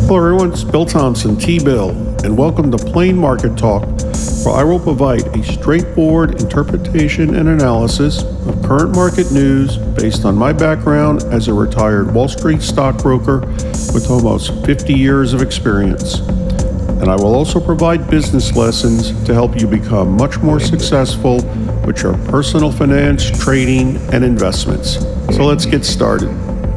Hello everyone, it's Bill Thompson, T-Bill, and welcome to Plain Market Talk, where I will provide a straightforward interpretation and analysis of current market news based on my background as a retired Wall Street stockbroker with almost 50 years of experience. And I will also provide business lessons to help you become much more successful with your personal finance, trading, and investments. So let's get started.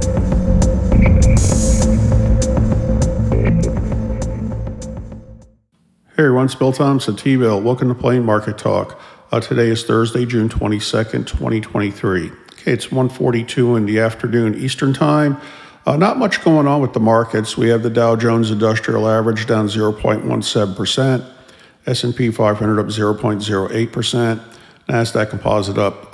Hey everyone, it's Bill Thompson, T-Bill. Welcome to Plain Market Talk. Today is Thursday, June 22nd, 2023. Okay, it's 1:42 in the afternoon Eastern Time. Not much going on with the markets. We have the Dow Jones Industrial Average down 0.17%, S&P 500 up 0.08%, NASDAQ Composite up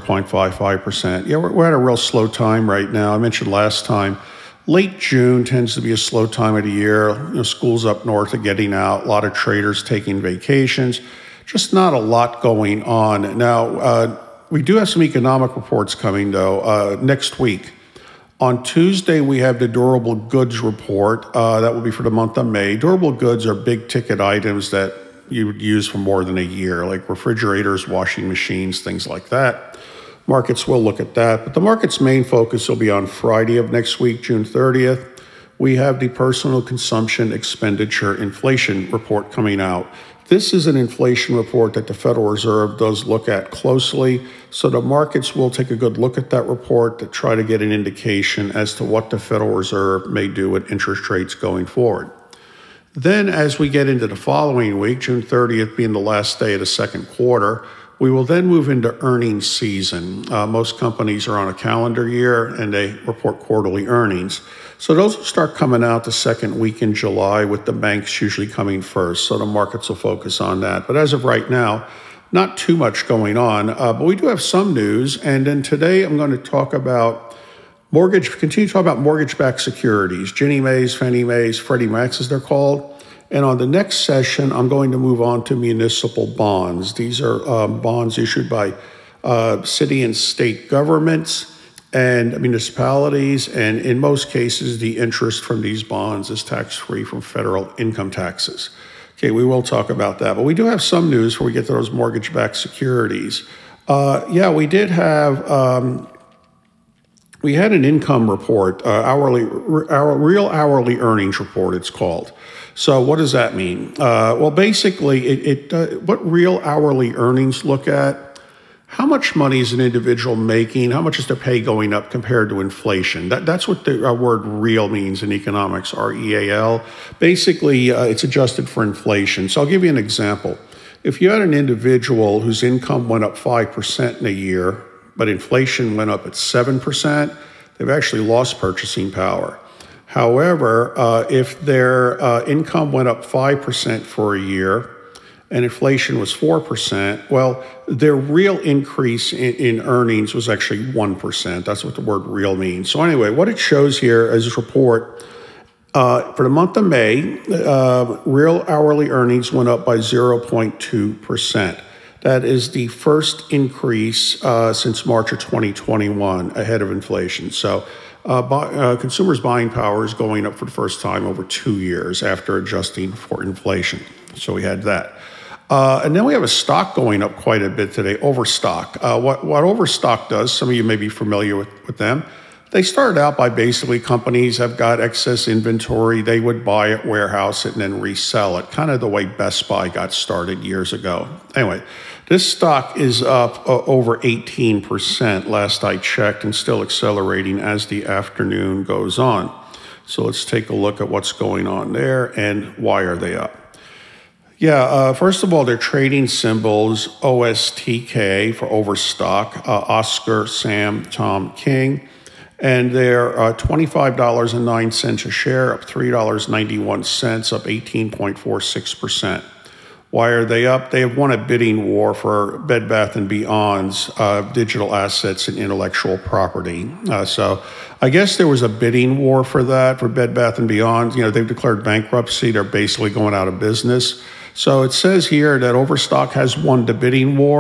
0.55%. Yeah, we're at a real slow time right now. I mentioned last time, late June tends to be a slow time of the year. Schools up north are getting out, a lot of traders taking vacations, just not a lot going on. Now, we do have some economic reports coming, though, next week. On Tuesday, we have the durable goods report. That will be for the month of May. Durable goods are big ticket items that you would use for more than a year, like refrigerators, washing machines, things like that. Markets will look at that, but the market's main focus will be on Friday of next week, June 30th. We have the personal consumption expenditure inflation report coming out. This is an inflation report that the Federal Reserve does look at closely, so the markets will take a good look at that report to try to get an indication as to what the Federal Reserve may do with interest rates going forward. Then as we get into the following week, June 30th being the last day of the second quarter, we will then move into earnings season. Most companies are on a calendar year and they report quarterly earnings. So those will start coming out the second week in July, with the banks usually coming first. So the markets will focus on that. But as of right now, not too much going on. But we do have some news. And then today I'm going to talk about continue to talk about mortgage-backed securities, Ginnie Mae's, Fannie Mae's, Freddie Mac's as they're called. And on the next session, I'm going to move on to municipal bonds. These are bonds issued by city and state governments and municipalities. And in most cases, the interest from these bonds is tax-free from federal income taxes. Okay, we will talk about that. But we do have some news before we get to those mortgage-backed securities. We did have... We had an income report, real hourly earnings report, it's called. So what does that mean? Basically, what real hourly earnings look at, how much money is an individual making, how much is their pay going up compared to inflation. That's what the word real means in economics, R-E-A-L. Basically, it's adjusted for inflation. So I'll give you an example. If you had an individual whose income went up 5% in a year, but inflation went up at 7%, they've actually lost purchasing power. However, if their income went up 5% for a year and inflation was 4%, well, their real increase in earnings was actually 1%. That's what the word real means. So anyway, what it shows here is this report. For the month of May, real hourly earnings went up by 0.2%. That is the first increase since March of 2021 ahead of inflation. So consumers' buying power is going up for the first time over 2 years after adjusting for inflation. So we had that. And then we have a stock going up quite a bit today, Overstock. What Overstock does, some of you may be familiar with them. They started out by basically companies have got excess inventory. They would buy it, warehouse it, and then resell it, kind of the way Best Buy got started years ago. Anyway, this stock is up over 18% last I checked, and still accelerating as the afternoon goes on. So let's take a look at what's going on there and why are they up. First of all, their trading symbols, OSTK for Overstock, Oscar, Sam, Tom, King. And they're $25.09 a share, up $3.91, up 18.46%. Why are they up? They have won a bidding war for Bed Bath & Beyond's digital assets and intellectual property. So I guess there was a bidding war for that, for Bed Bath & Beyond. They've declared bankruptcy. They're basically going out of business. So it says here that Overstock has won the bidding war.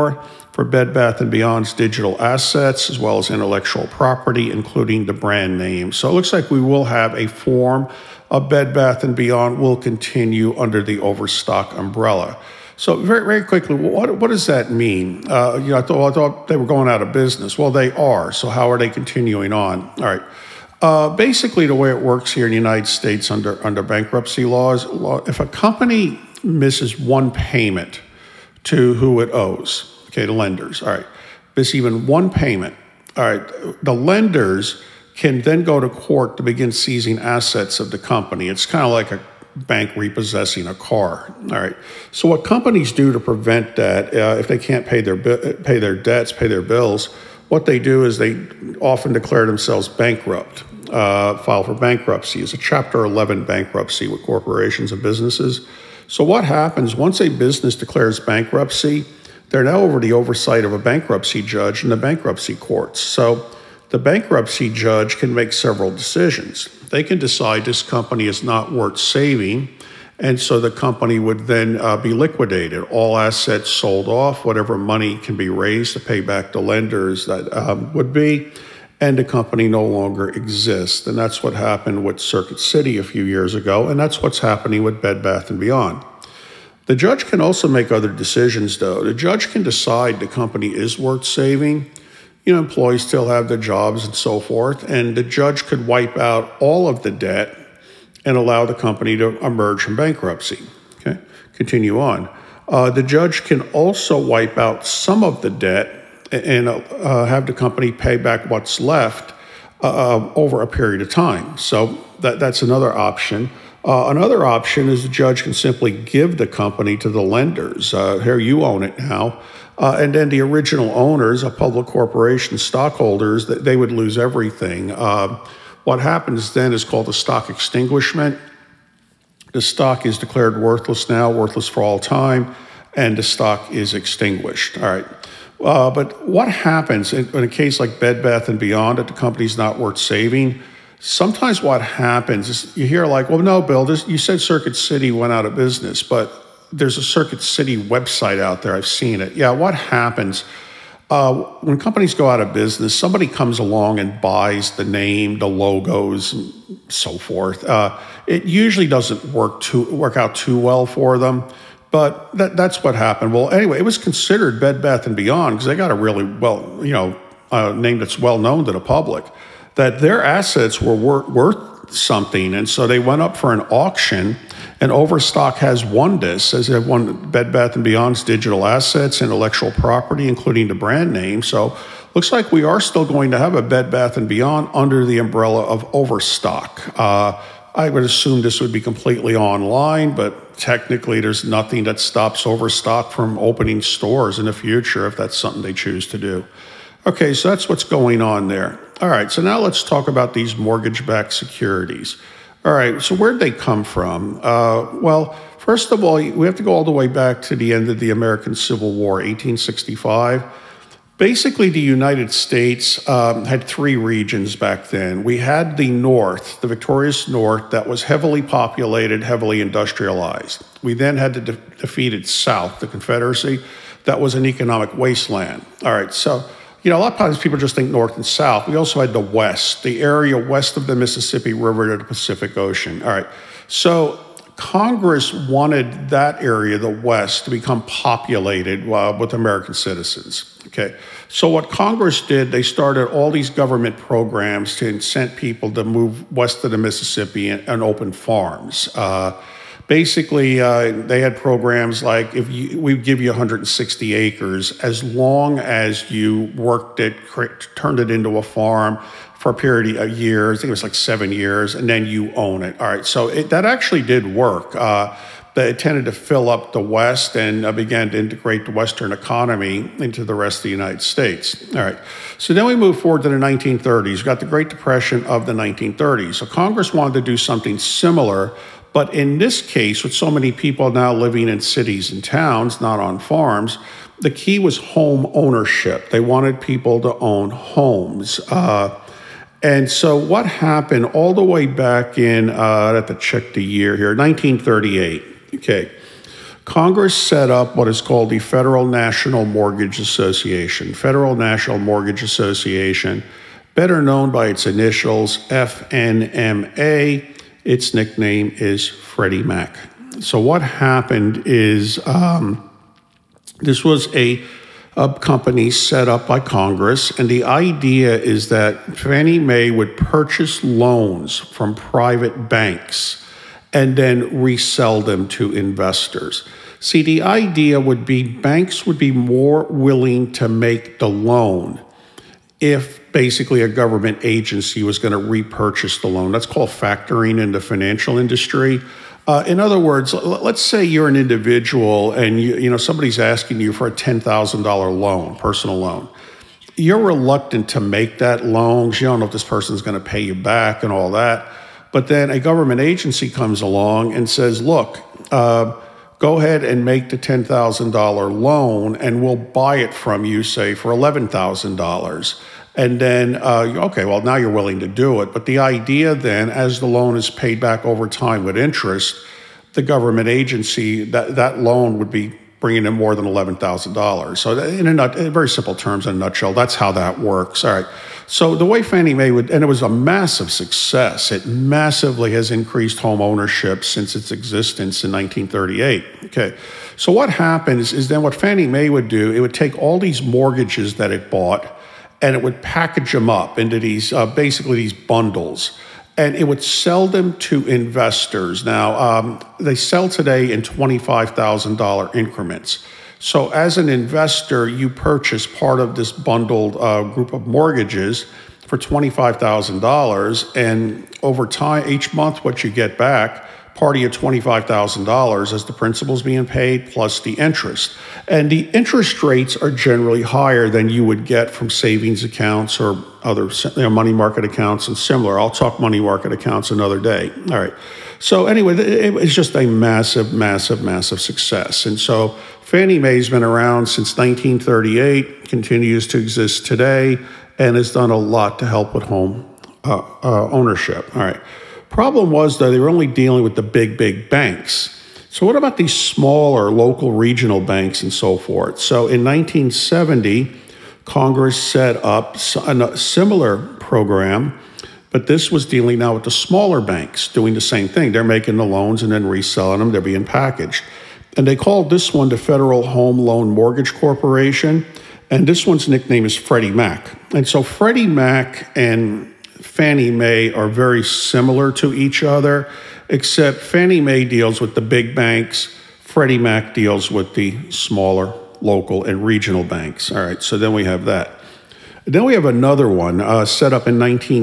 for Bed Bath & Beyond's digital assets as well as intellectual property, including the brand name. So it looks like we will have a form of Bed Bath & Beyond will continue under the Overstock umbrella. So very, very quickly, what does that mean? I thought they were going out of business. Well, they are. So how are they continuing on? All right. Basically, the way it works here in the United States under bankruptcy laws, if a company misses one payment to who it owes, okay, the lenders, all right, miss even one payment, all right, the lenders can then go to court to begin seizing assets of the company. It's kind of like a bank repossessing a car. All right. So what companies do to prevent that, if they can't pay their debts, pay their bills, what they do is they often declare themselves bankrupt, file for bankruptcy. It's a Chapter 11 bankruptcy with corporations and businesses. So what happens once a business declares bankruptcy? They're now over the oversight of a bankruptcy judge in the bankruptcy courts. So the bankruptcy judge can make several decisions. They can decide this company is not worth saving, and so the company would then be liquidated. All assets sold off, whatever money can be raised to pay back the lenders that would be, and the company no longer exists. And that's what happened with Circuit City a few years ago, and that's what's happening with Bed Bath & Beyond. The judge can also make other decisions, though. The judge can decide the company is worth saving. Employees still have their jobs and so forth, and the judge could wipe out all of the debt and allow the company to emerge from bankruptcy. Okay, continue on. The judge can also wipe out some of the debt and have the company pay back what's left over a period of time. So that's another option. Another option is the judge can simply give the company to the lenders. Here, you own it now. And then the original owners, a public corporation, stockholders, they would lose everything. What happens then is called a stock extinguishment. The stock is declared worthless now, worthless for all time, and the stock is extinguished. All right. But what happens in a case like Bed Bath & Beyond that the company's not worth saving? Sometimes what happens is you hear like, well, no, Bill, you said Circuit City went out of business, but there's a Circuit City website out there. I've seen it. Yeah, what happens when companies go out of business, somebody comes along and buys the name, the logos, and so forth. It usually doesn't work out too well for them, but that's what happened. Well, anyway, it was considered Bed Bath & Beyond because they got a really name that's well known to the public, that their assets were worth something, and so they went up for an auction. And Overstock has won this, as they have won Bed Bath & Beyond's digital assets, intellectual property, including the brand name. So looks like we are still going to have a Bed Bath & Beyond under the umbrella of Overstock. I would assume this would be completely online, but technically there's nothing that stops Overstock from opening stores in the future if that's something they choose to do. Okay, so that's what's going on there. All right, so now let's talk about these mortgage-backed securities. All right, so where'd they come from? Well, first of all, we have to go all the way back to the end of the American Civil War, 1865. Basically, the United States had three regions back then. We had the North, the victorious North, that was heavily populated, heavily industrialized. We then had the defeated South, the Confederacy, that was an economic wasteland. All right, so a lot of times people just think North and South. We also had the West, the area west of the Mississippi River to the Pacific Ocean. All right. So Congress wanted that area, the West, to become populated with American citizens. Okay. So what Congress did, they started all these government programs to incent people to move west of the Mississippi and open farms. Basically, they had programs like we'd give you 160 acres as long as you worked it, turned it into a farm for a period of years. I think it was like 7 years, and then you own it. All right, so that actually did work. It tended to fill up the West and began to integrate the Western economy into the rest of the United States. All right, so then we move forward to the 1930s. We got the Great Depression of the 1930s. So Congress wanted to do something similar. But in this case, with so many people now living in cities and towns, not on farms, the key was home ownership. They wanted people to own homes. And so what happened all the way back in, I have to check the year here, 1938. Okay. Congress set up what is called the Federal National Mortgage Association. Federal National Mortgage Association, better known by its initials, FNMA. Its nickname is Freddie Mac. So what happened is this was a company set up by Congress, and the idea is that Fannie Mae would purchase loans from private banks and then resell them to investors. See, the idea would be banks would be more willing to make the loan if basically a government agency was going to repurchase the loan. That's called factoring in the financial industry. In other words, let's say you're an individual and you know somebody's asking you for a $10,000 loan, personal loan. You're reluctant to make that loan. You don't know if this person's going to pay you back and all that. But then a government agency comes along and says, look, go ahead and make the $10,000 loan and we'll buy it from you, say, for $11,000. And then, okay, well, now you're willing to do it. But the idea then, as the loan is paid back over time with interest, the government agency, that loan would be bringing in more than $11,000. So in very simple terms, in a nutshell, that's how that works. All right. So the way Fannie Mae would, and it was a massive success. It massively has increased home ownership since its existence in 1938. Okay. So what happens is then what Fannie Mae would do, it would take all these mortgages that it bought and it would package them up into these, basically these bundles. And it would sell them to investors. Now, they sell today in $25,000 increments. So as an investor, you purchase part of this bundled group of mortgages for $25,000. And over time, each month, what you get back, part of your $25,000 as the principal's being paid plus the interest. And the interest rates are generally higher than you would get from savings accounts or other money market accounts and similar. I'll talk money market accounts another day. All right. So anyway, it was just a massive, massive, massive success. And so Fannie Mae's been around since 1938, continues to exist today, and has done a lot to help with home ownership. All right. Problem was, though, they were only dealing with the big banks. So what about these smaller local regional banks and so forth? So in 1970, Congress set up a similar program, but this was dealing now with the smaller banks doing the same thing. They're making the loans and then reselling them. They're being packaged. And they called this one the Federal Home Loan Mortgage Corporation. And this one's nickname is Freddie Mac. And so Freddie Mac and Fannie Mae are very similar to each other, except Fannie Mae deals with the big banks, Freddie Mac deals with the smaller local and regional banks. All right, so then we have that. Then we have another one set up in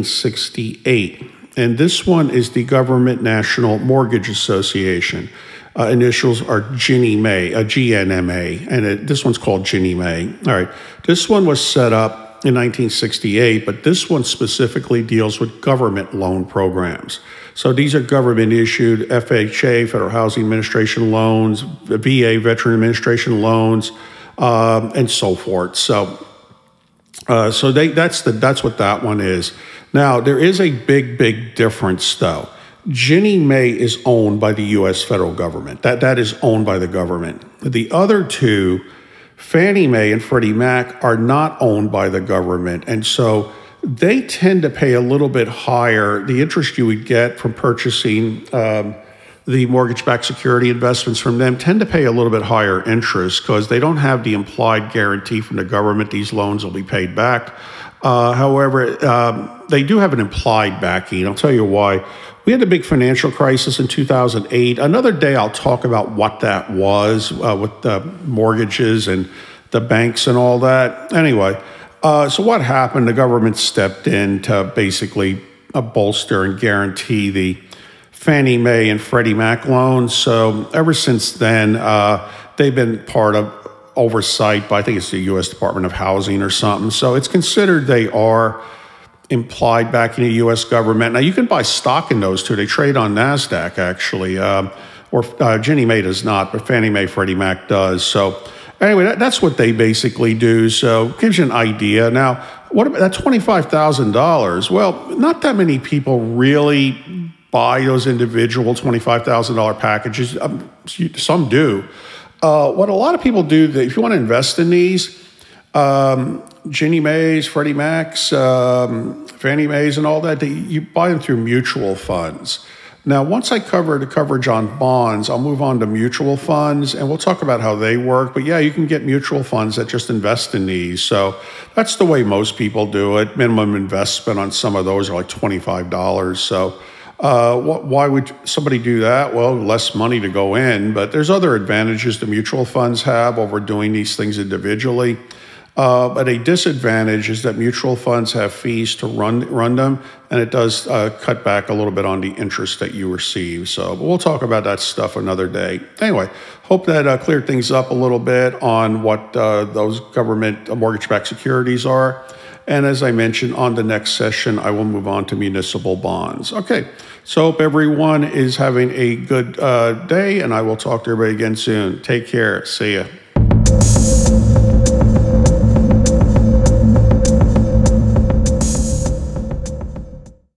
1968, and this one is the Government National Mortgage Association. Initials are Ginnie Mae, GNMA, and this one's called Ginnie Mae. All right, this one was set up in 1968, but this one specifically deals with government loan programs. So these are government-issued FHA, Federal Housing Administration loans, VA, Veteran Administration loans, and so forth. So that's what that one is. Now, there is a big difference, though. Ginnie Mae is owned by the U.S. federal government. That is owned by the government. The other two, Fannie Mae and Freddie Mac, are not owned by the government, and so they tend to pay a little bit higher. The interest you would get from purchasing the mortgage-backed security investments from them tend to pay a little bit higher interest because they don't have the implied guarantee from the government these loans will be paid back. However, they do have an implied backing. I'll tell you why. We had a big financial crisis in 2008. Another day, I'll talk about what that was with the mortgages and the banks and all that. Anyway, so what happened? The government stepped in to basically bolster and guarantee the Fannie Mae and Freddie Mac loans. So ever since then, they've been part of oversight by, I think it's the U.S. Department of Housing or something. So it's considered they are implied backing the U.S. government. Now, you can buy stock in those too. They trade on NASDAQ, actually, or Ginnie Mae does not, but Fannie Mae, Freddie Mac does. So anyway, that's what they basically do. So it gives you an idea. Now, what about that $25,000? Well, not that many people really buy those individual $25,000 packages. Some do. What a lot of people do, if you want to invest in these, Ginnie Mae's, Freddie Mac's, Fannie Mae's, and all that, you buy them through mutual funds. Now, once I cover the coverage on bonds, I'll move on to mutual funds, and we'll talk about how they work. But yeah, you can get mutual funds that just invest in these. So that's the way most people do it. Minimum investment on some of those are like $25. So why would somebody do that? Well, less money to go in, but there's other advantages the mutual funds have over doing these things individually. But a disadvantage is that mutual funds have fees to run them, and it does cut back a little bit on the interest that you receive. So but we'll talk about that stuff another day. Anyway, hope that cleared things up a little bit on what those government mortgage-backed securities are. And as I mentioned, on the next session, I will move on to municipal bonds. Okay, so hope everyone is having a good day, and I will talk to everybody again soon. Take care. See ya.